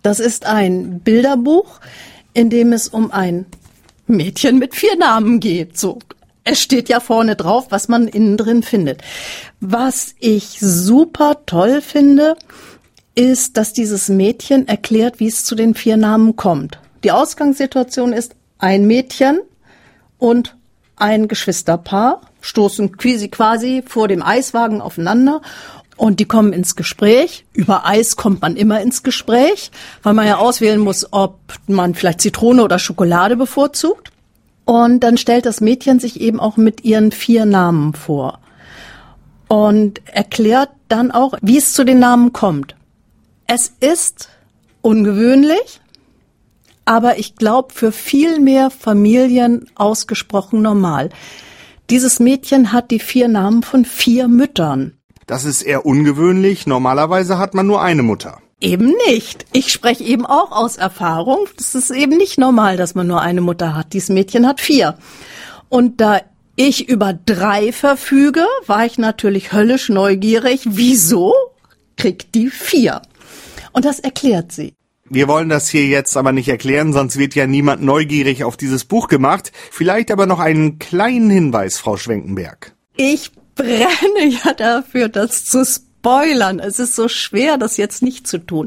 Das ist ein Bilderbuch, in dem es um ein Mädchen mit 4 Namen geht. So, es steht ja vorne drauf, was man innen drin findet. Was ich super toll finde, ist, dass dieses Mädchen erklärt, wie es zu den 4 Namen kommt. Die Ausgangssituation ist, ein Mädchen und ein Geschwisterpaar stoßen quasi vor dem Eiswagen aufeinander und die kommen ins Gespräch. Über Eis kommt man immer ins Gespräch, weil man ja auswählen muss, ob man vielleicht Zitrone oder Schokolade bevorzugt. Und dann stellt das Mädchen sich eben auch mit ihren 4 Namen vor und erklärt dann auch, wie es zu den Namen kommt. Es ist ungewöhnlich, aber ich glaube für viel mehr Familien ausgesprochen normal. Dieses Mädchen hat die 4 Namen von 4 Müttern. Das ist eher ungewöhnlich. Normalerweise hat man nur eine Mutter. Eben nicht. Ich spreche eben auch aus Erfahrung. Das ist eben nicht normal, dass man nur eine Mutter hat. Dieses Mädchen hat 4. Und da ich über 3 verfüge, war ich natürlich höllisch neugierig. Wieso kriegt die 4? Und das erklärt sie. Wir wollen das hier jetzt aber nicht erklären, sonst wird ja niemand neugierig auf dieses Buch gemacht. Vielleicht aber noch einen kleinen Hinweis, Frau Schwenkenberg. Ich brenne ja dafür, das zu spoilern. Es ist so schwer, das jetzt nicht zu tun.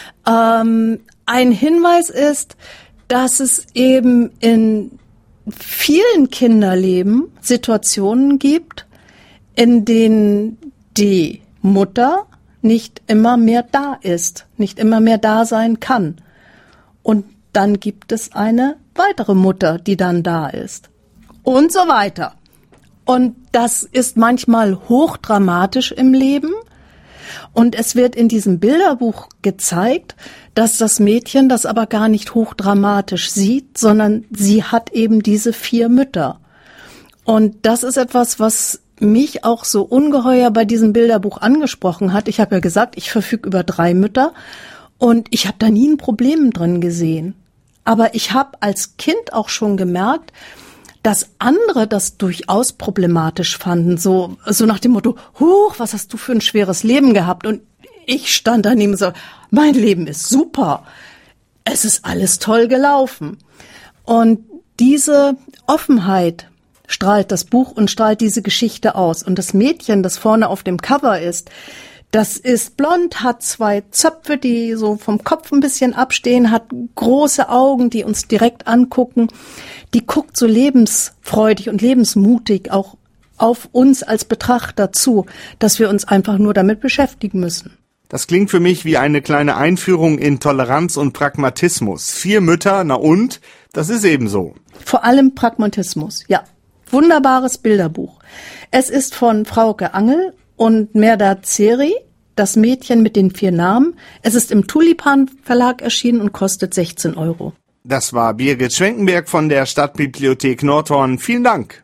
Ein Hinweis ist, dass es eben in vielen Kinderleben Situationen gibt, in denen die Mutter nicht immer mehr da ist, nicht immer mehr da sein kann. Und dann gibt es eine weitere Mutter, die dann da ist. Und so weiter. Und das ist manchmal hochdramatisch im Leben. Und es wird in diesem Bilderbuch gezeigt, dass das Mädchen das aber gar nicht hochdramatisch sieht, sondern sie hat eben diese 4 Mütter. Und das ist etwas, was mich auch so ungeheuer bei diesem Bilderbuch angesprochen hat. Ich habe ja gesagt, ich verfüge über 3 Mütter und ich habe da nie ein Problem drin gesehen. Aber ich habe als Kind auch schon gemerkt, dass andere das durchaus problematisch fanden. So nach dem Motto, huch, was hast du für ein schweres Leben gehabt? Und ich stand daneben und so, mein Leben ist super. Es ist alles toll gelaufen. Und diese Offenheit strahlt das Buch und strahlt diese Geschichte aus. Und das Mädchen, das vorne auf dem Cover ist, das ist blond, hat 2 Zöpfe, die so vom Kopf ein bisschen abstehen, hat große Augen, die uns direkt angucken. Die guckt so lebensfreudig und lebensmutig auch auf uns als Betrachter zu, dass wir uns einfach nur damit beschäftigen müssen. Das klingt für mich wie eine kleine Einführung in Toleranz und Pragmatismus. 4 Mütter, na und? Das ist eben so. Vor allem Pragmatismus, ja. Wunderbares Bilderbuch. Es ist von Frauke Angel und Merda Zeri, das Mädchen mit den 4 Namen. Es ist im Tulipan Verlag erschienen und kostet 16 €. Das war Birgit Schwenkenberg von der Stadtbibliothek Nordhorn. Vielen Dank.